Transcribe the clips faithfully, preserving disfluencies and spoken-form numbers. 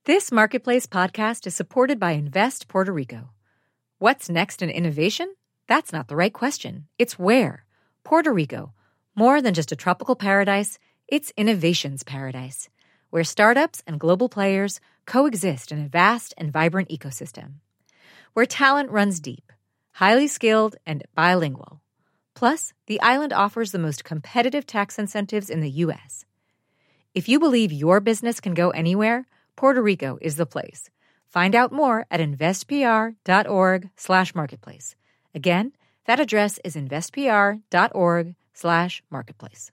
This Marketplace podcast is supported by Invest Puerto Rico. What's next in innovation? That's not the right question. It's where. Puerto Rico. More than just a tropical paradise, it's innovation's paradise, where startups and global players coexist in a vast and vibrant ecosystem. Where talent runs deep, highly skilled, and bilingual. Plus, the island offers the most competitive tax incentives in the U S. If you believe your business can go anywhere, Puerto Rico is the place. Find out more at investpr.org slash marketplace. Again, that address is investpr.org slash marketplace.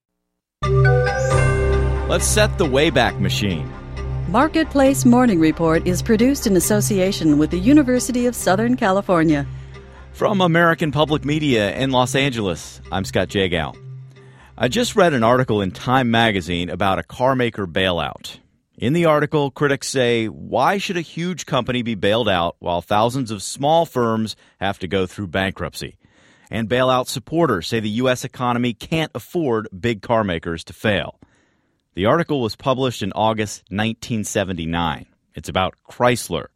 Let's set the Wayback Machine. Marketplace Morning Report is produced in association with the University of Southern California. From American Public Media in Los Angeles, I'm Scott Jagow. I just read an article in Time magazine about a carmaker bailout. In the article, critics say, why should a huge company be bailed out while thousands of small firms have to go through bankruptcy? And bailout supporters say the U S economy can't afford big car makers to fail. The article was published in August nineteen seventy-nine. It's about Chrysler.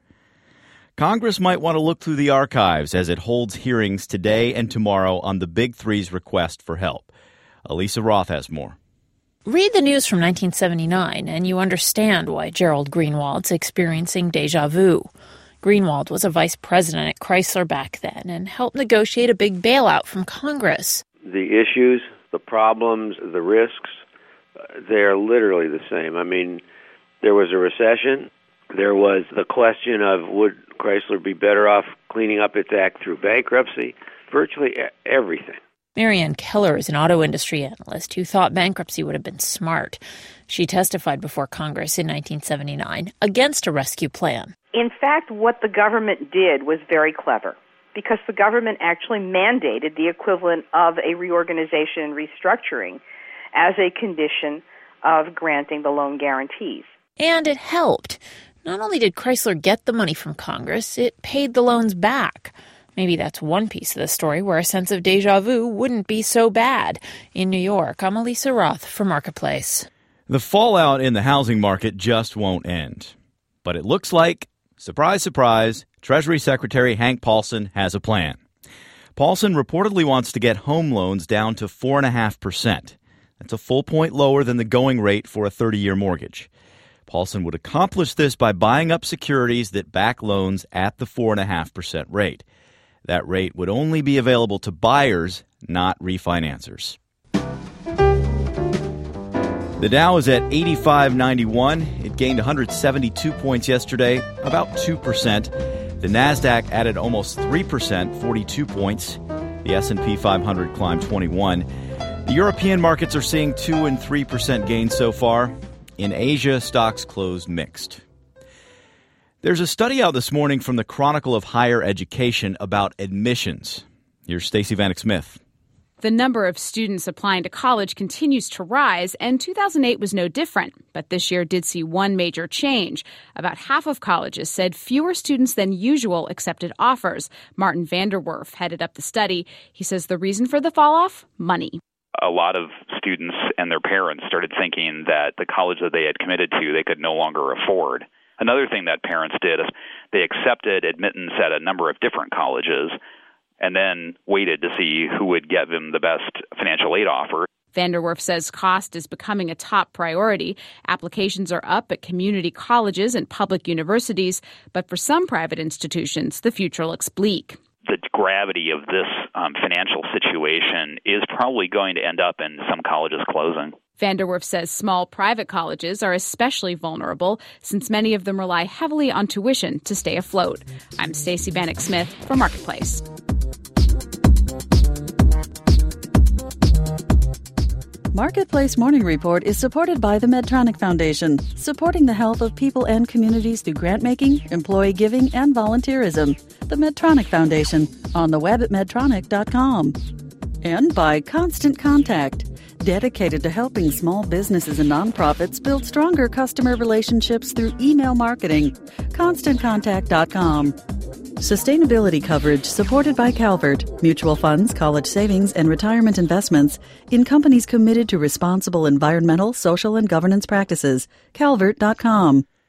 Congress might want to look through the archives as it holds hearings today and tomorrow on the Big Three's request for help. Elisa Roth has more. Read the news from nineteen seventy-nine, and you understand why Gerald Greenwald's experiencing déjà vu. Greenwald was a vice president at Chrysler back then and helped negotiate a big bailout from Congress. The issues, the problems, the risks, they're literally the same. I mean, there was a recession. There was the question of would Chrysler be better off cleaning up its act through bankruptcy? Virtually everything. Marianne Keller is an auto industry analyst who thought bankruptcy would have been smart. She testified before Congress in nineteen seventy-nine against a rescue plan. In fact, what the government did was very clever because the government actually mandated the equivalent of a reorganization and restructuring as a condition of granting the loan guarantees. And it helped. Not only did Chrysler get the money from Congress, it paid the loans back. Maybe that's one piece of the story where a sense of déjà vu wouldn't be so bad. In New York, I'm Elisa Roth for Marketplace. The fallout in the housing market just won't end. But it looks like, surprise, surprise, Treasury Secretary Hank Paulson has a plan. Paulson reportedly wants to get home loans down to four point five percent. That's a full point lower than the going rate for a thirty-year mortgage. Paulson would accomplish this by buying up securities that back loans at the four point five percent rate. That rate would only be available to buyers, not refinancers. The Dow is at eighty-five ninety-one. It gained one hundred seventy-two points yesterday, about two percent. The Nasdaq added almost three percent, forty-two points. The S and P five hundred climbed twenty-one. The European markets are seeing two and three percent gains so far. In Asia, stocks closed mixed. There's a study out this morning from the Chronicle of Higher Education about admissions. Here's Stacey Vanek Smith. The number of students applying to college continues to rise, and two thousand eight was no different. But this year did see one major change. About half of colleges said fewer students than usual accepted offers. Martin Vanderwerf headed up the study. He says the reason for the fall-off? Money. A lot of students and their parents started thinking that the college that they had committed to they could no longer afford. Another thing that parents did is they accepted admittance at a number of different colleges and then waited to see who would get them the best financial aid offer. Vanderwerf says cost is becoming a top priority. Applications are up at community colleges and public universities, but for some private institutions, the future looks bleak. The gravity of this um, financial situation is probably going to end up in some colleges closing. Vanderwerf says small private colleges are especially vulnerable since many of them rely heavily on tuition to stay afloat. I'm Stacey Vanek Smith for Marketplace. Marketplace Morning Report is supported by the Medtronic Foundation, supporting the health of people and communities through grant-making, employee giving, and volunteerism. The Medtronic Foundation, on the web at medtronic dot com. And by Constant Contact, dedicated to helping small businesses and nonprofits build stronger customer relationships through email marketing. constant contact dot com. Sustainability coverage supported by Calvert, mutual funds, college savings, and retirement investments in companies committed to responsible environmental, social, and governance practices. calvert dot com.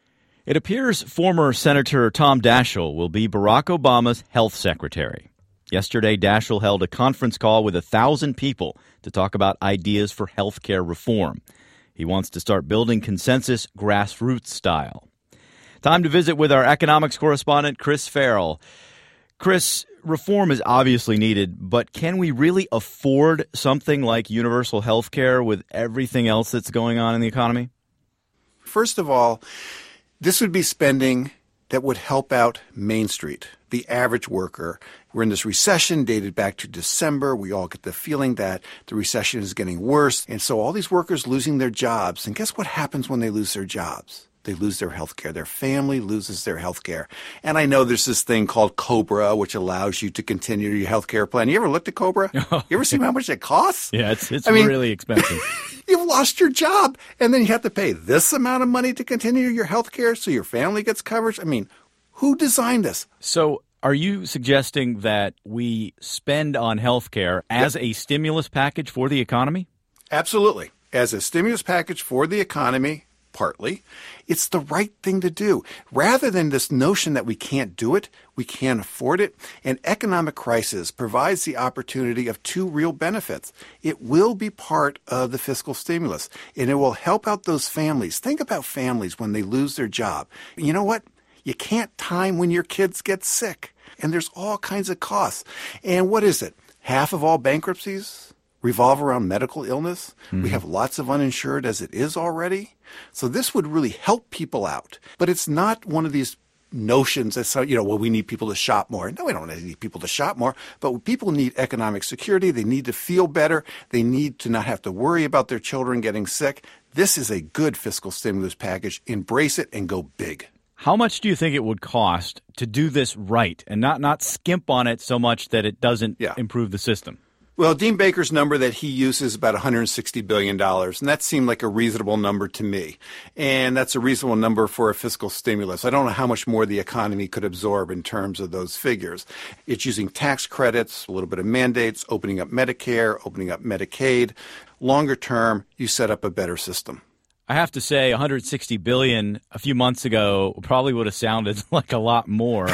It appears former Senator Tom Daschle will be Barack Obama's health secretary. Yesterday, Daschle held a conference call with a thousand people to talk about ideas for health care reform. He wants to start building consensus grassroots style. Time to visit with our economics correspondent, Chris Farrell. Chris, reform is obviously needed, but can we really afford something like universal health care with everything else that's going on in the economy? First of all, this would be spending that would help out Main Street, the average worker. We're in this recession dated back to December. We all get the feeling that the recession is getting worse. And so all these workers losing their jobs. And guess what happens when they lose their jobs? They lose their health care. Their family loses their health care. And I know there's this thing called COBRA, which allows you to continue your health care plan. You ever looked at COBRA? You ever see how much it costs? Yeah, it's it's I mean, really expensive. You've lost your job, and then you have to pay this amount of money to continue your health care so your family gets coverage. I mean, who designed this? So are you suggesting that we spend on health care as yep. a stimulus package for the economy? Absolutely. As a stimulus package for the economy, partly, it's the right thing to do. Rather than this notion that we can't do it, we can't afford it, an economic crisis provides the opportunity of two real benefits. It will be part of the fiscal stimulus, and it will help out those families. Think about families when they lose their job. You know what? You can't time when your kids get sick, and there's all kinds of costs. And what is it? Half of all bankruptcies revolve around medical illness. Mm-hmm. We have lots of uninsured as it is already. So this would really help people out. But it's not one of these notions that, so, you know, well, we need people to shop more. No, we don't need people to shop more. But people need economic security. They need to feel better. They need to not have to worry about their children getting sick. This is a good fiscal stimulus package. Embrace it and go big. How much do you think it would cost to do this right and not, not skimp on it so much that it doesn't yeah. improve the system? Well, Dean Baker's number that he uses is about one hundred sixty billion dollars, and that seemed like a reasonable number to me. And that's a reasonable number for a fiscal stimulus. I don't know how much more the economy could absorb in terms of those figures. It's using tax credits, a little bit of mandates, opening up Medicare, opening up Medicaid. Longer term, you set up a better system. I have to say one hundred sixty billion dollars a few months ago probably would have sounded like a lot more.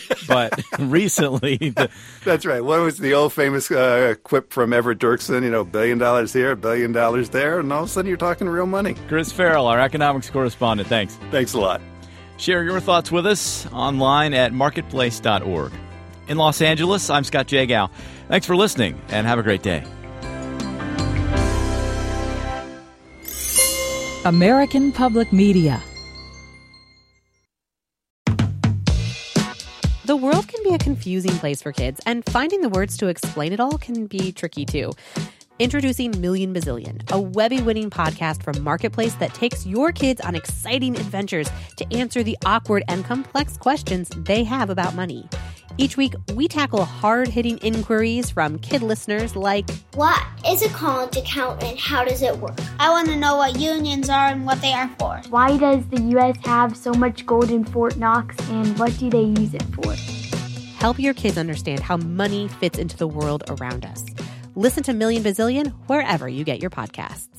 But recently... The... That's right. What was the old famous uh, quip from Everett Dirksen? You know, billion dollars here, a billion dollars there, and all of a sudden you're talking real money. Chris Farrell, our economics correspondent. Thanks. Thanks a lot. Share your thoughts with us online at marketplace dot org. In Los Angeles, I'm Scott Jagow. Thanks for listening, and have a great day. American Public Media. The world can be a confusing place for kids, and finding the words to explain it all can be tricky too. Introducing Million Bazillion, a Webby-winning podcast from Marketplace that takes your kids on exciting adventures to answer the awkward and complex questions they have about money. Each week, we tackle hard-hitting inquiries from kid listeners like, what is a college account and how does it work? I want to know what unions are and what they are for. Why does the U S have so much gold in Fort Knox and what do they use it for? Help your kids understand how money fits into the world around us. Listen to Million Bazillion wherever you get your podcasts.